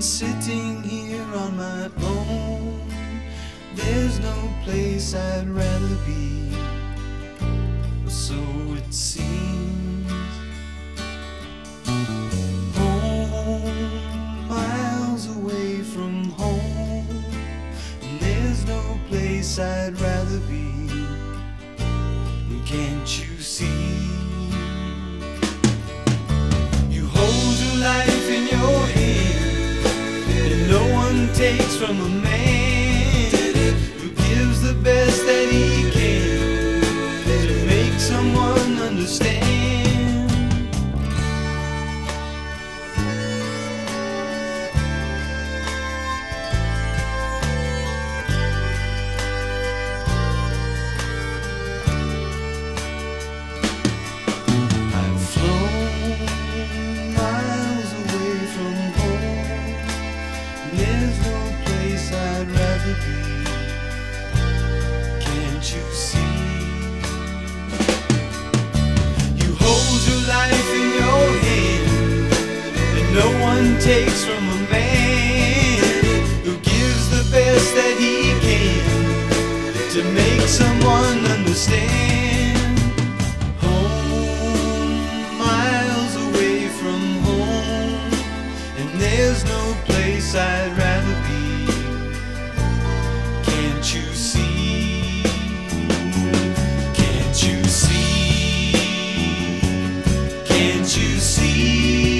sitting here on my own. There's no place I'd rather be, or so it seems. Home, miles away from home, and there's no place I'd rather be. And can't you see? You hold your life in your hand, and no one takes from a man who gives the best that he can to make someone understand. I've flown miles away from home, and there's no place I'd rather be. Can't you see? You hold your life in your hand, and no one takes from a man who gives the best that he can to make someone understand. Home, miles away from home, and there's no place I'd rather be. Can't you see? Can't you see? Can't you see?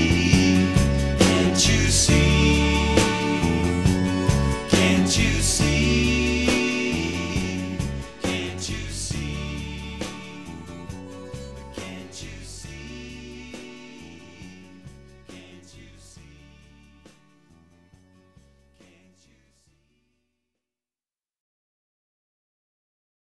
Can't you see? Can't you see?